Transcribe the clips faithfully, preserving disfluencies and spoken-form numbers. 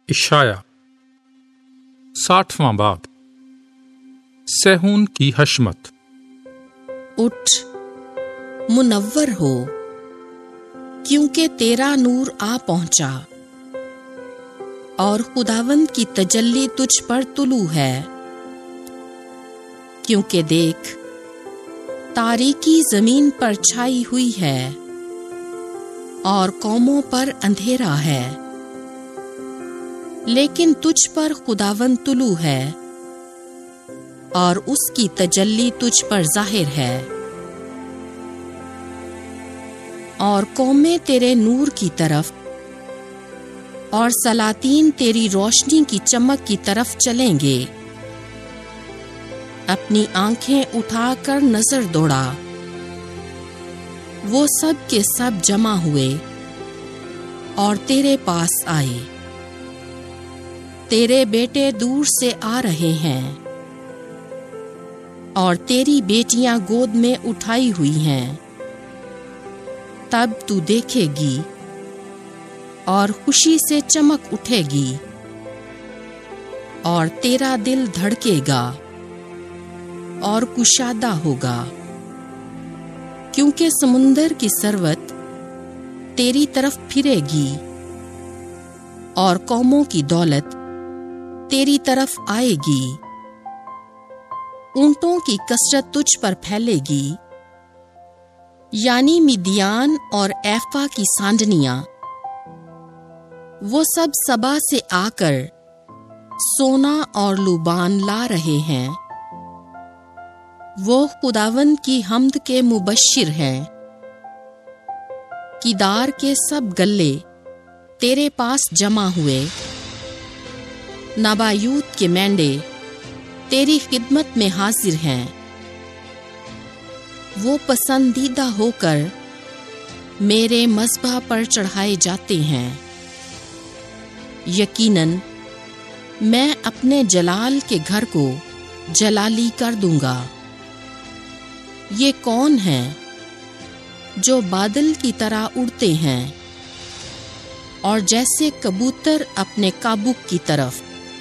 اشعیا ساٹھواں باب۔ سیہون کی حشمت۔ اٹھ، منور ہو، کیونکہ تیرا نور آ پہنچا اور خداوند کی تجلی تجھ پر طلوع ہے۔ کیونکہ دیکھ، تاریکی زمین پر چھائی ہوئی ہے اور قوموں پر اندھیرا ہے، لیکن تجھ پر خداوند طلوع ہے اور اس کی تجلی تجھ پر ظاہر ہے۔ اور قومیں تیرے نور کی طرف اور سلاطین تیری روشنی کی چمک کی طرف چلیں گے۔ اپنی آنکھیں اٹھا کر نظر دوڑا، وہ سب کے سب جمع ہوئے اور تیرے پاس آئے۔ تیرے بیٹے دور سے آ رہے ہیں اور تیری بیٹیاں گود میں اٹھائی ہوئی ہیں۔ تب تو دیکھے گی اور خوشی سے چمک اٹھے گی اور تیرا دل دھڑکے گا اور کشادہ ہوگا، کیونکہ سمندر کی سروت تیری طرف پھرے گی اور قوموں کی دولت تیری طرف آئے گی۔ اونٹوں کی کثرت تجھ پر پھیلے گی، یعنی مدیان اور ایفا کی سانڈنیاں۔ وہ سب سبا سے آ کر سونا اور لوبان لا رہے ہیں۔ وہ خداوند کی حمد کے مبشر ہیں۔ کیدار کے سب گلے تیرے پاس جمع ہوئے، نبایوت کے مینڈے تیری خدمت میں حاضر ہیں۔ وہ پسندیدہ ہو کر میرے مذبح پر چڑھائے جاتے ہیں۔ یقیناً میں اپنے جلال کے گھر کو جلالی کر دوں گا۔ یہ کون ہیں جو بادل کی طرح اڑتے ہیں اور جیسے کبوتر اپنے کابک کی طرف؟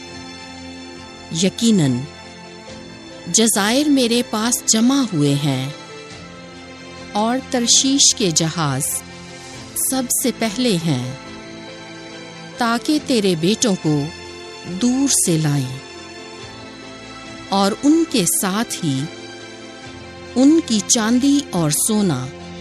یقیناً جزائر میرے پاس جمع ہوئے ہیں اور ترشیش کے جہاز سب سے پہلے ہیں، تاکہ تیرے بیٹوں کو دور سے لائیں اور ان کے ساتھ ہی ان کی چاندی اور سونا۔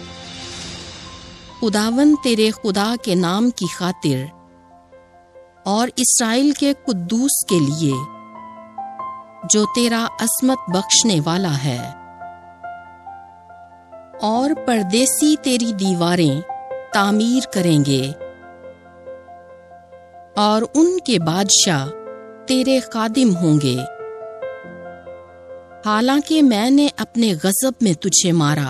خداوند تیرے خدا کے نام کی خاطر اور اسرائیل کے قدوس کے لیے جو تیرا عصمت بخشنے والا ہے۔ اور پردیسی تیری دیواریں تعمیر کریں گے اور ان کے بادشاہ تیرے خادم ہوں گے۔ حالانکہ میں نے اپنے غضب میں تجھے مارا،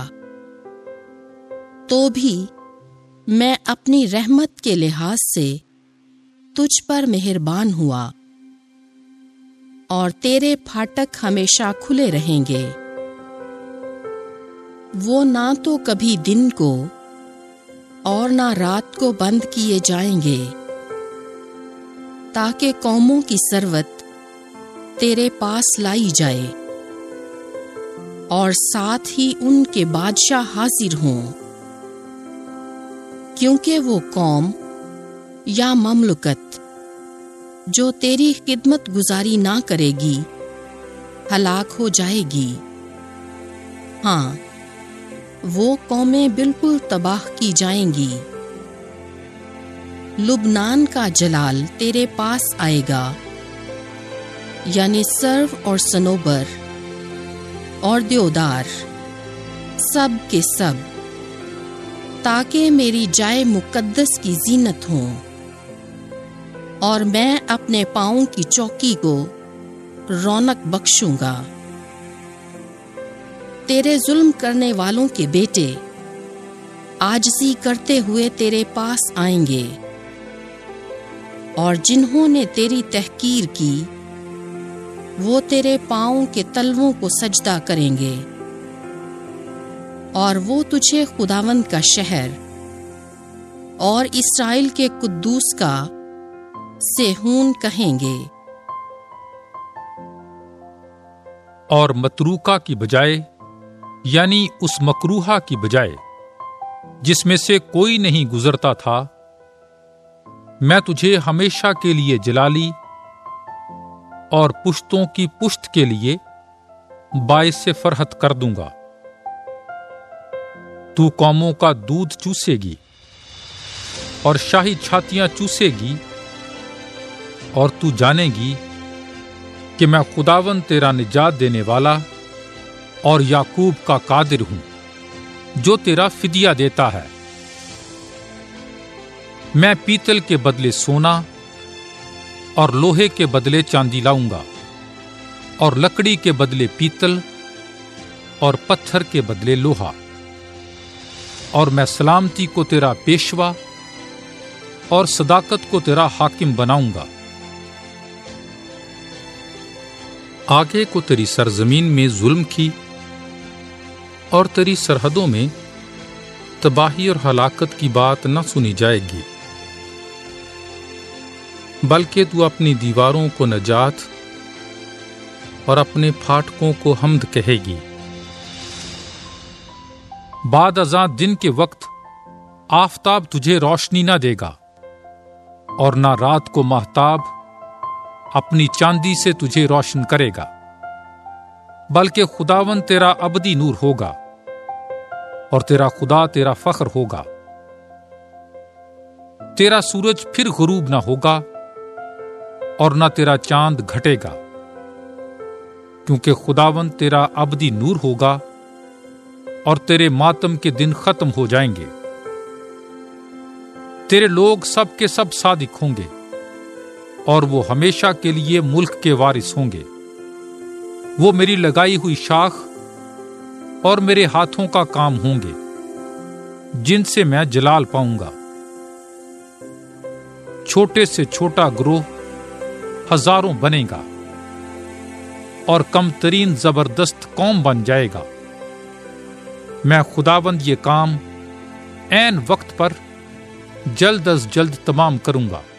تو بھی میں اپنی رحمت کے لحاظ سے تجھ پر مہربان ہوا، اور تیرے پھاٹک ہمیشہ کھلے رہیں گے۔ وہ نہ تو کبھی دن کو اور نہ رات کو بند کیے جائیں گے، تاکہ قوموں کی ثروت تیرے پاس لائی جائے اور ساتھ ہی ان کے بادشاہ حاضر ہوں۔ کیونکہ وہ قوم یا مملکت جو تیری خدمت گزاری نہ کرے گی ہلاک ہو جائے گی۔ ہاں، وہ قومیں بالکل تباہ کی جائیں گی۔ لبنان کا جلال تیرے پاس آئے گا، یعنی سرو اور سنوبر اور دیودار سب کے سب، تاکہ میری جائے مقدس کی زینت ہوں، اور میں اپنے پاؤں کی چوکی کو رونق بخشوں گا۔ تیرے ظلم کرنے والوں کے بیٹے عاجزی کرتے ہوئے تیرے پاس آئیں گے، اور جنہوں نے تیری تحقیر کی وہ تیرے پاؤں کے تلووں کو سجدہ کریں گے، اور وہ تجھے خداوند کا شہر اور اسرائیل کے قدوس کا صیحون کہیں گے، اور متروکہ کی بجائے یعنی اس مکروہہ کی بجائے جس میں سے کوئی نہیں گزرتا تھا، میں تجھے ہمیشہ کے لیے جلالی اور پشتوں کی پشت کے لیے باعث سے فرحت کر دوں گا۔ تو قوموں کا دودھ چوسے گی اور شاہی چھاتیاں چوسے گی، اور تو جانے گی کہ میں خداوند تیرا نجات دینے والا اور یعقوب کا قادر ہوں جو تیرا فدیہ دیتا ہے۔ میں پیتل کے بدلے سونا اور لوہے کے بدلے چاندی لاؤں گا، اور لکڑی کے بدلے پیتل اور پتھر کے بدلے لوہا، اور میں سلامتی کو تیرا پیشوا اور صداقت کو تیرا حاکم بناؤں گا۔ آگے کو تیری سرزمین میں ظلم کی اور تیری سرحدوں میں تباہی اور ہلاکت کی بات نہ سنی جائے گی، بلکہ تو اپنی دیواروں کو نجات اور اپنے پھاٹکوں کو حمد کہے گی۔ بعد ازاں دن کے وقت آفتاب تجھے روشنی نہ دے گا، اور نہ رات کو ماہتاب اپنی چاندی سے تجھے روشن کرے گا، بلکہ خداوند تیرا ابدی نور ہوگا، اور تیرا خدا تیرا فخر ہوگا۔ تیرا سورج پھر غروب نہ ہوگا اور نہ تیرا چاند گھٹے گا، کیونکہ خداوند تیرا ابدی نور ہوگا، اور تیرے ماتم کے دن ختم ہو جائیں گے۔ تیرے لوگ سب کے سب صادق ہوں گے، اور وہ ہمیشہ کے لیے ملک کے وارث ہوں گے۔ وہ میری لگائی ہوئی شاخ اور میرے ہاتھوں کا کام ہوں گے، جن سے میں جلال پاؤں گا۔ چھوٹے سے چھوٹا گروہ ہزاروں بنے گا، اور کم ترین زبردست قوم بن جائے گا۔ میں خداوند یہ کام عین وقت پر جلد از جلد تمام کروں گا۔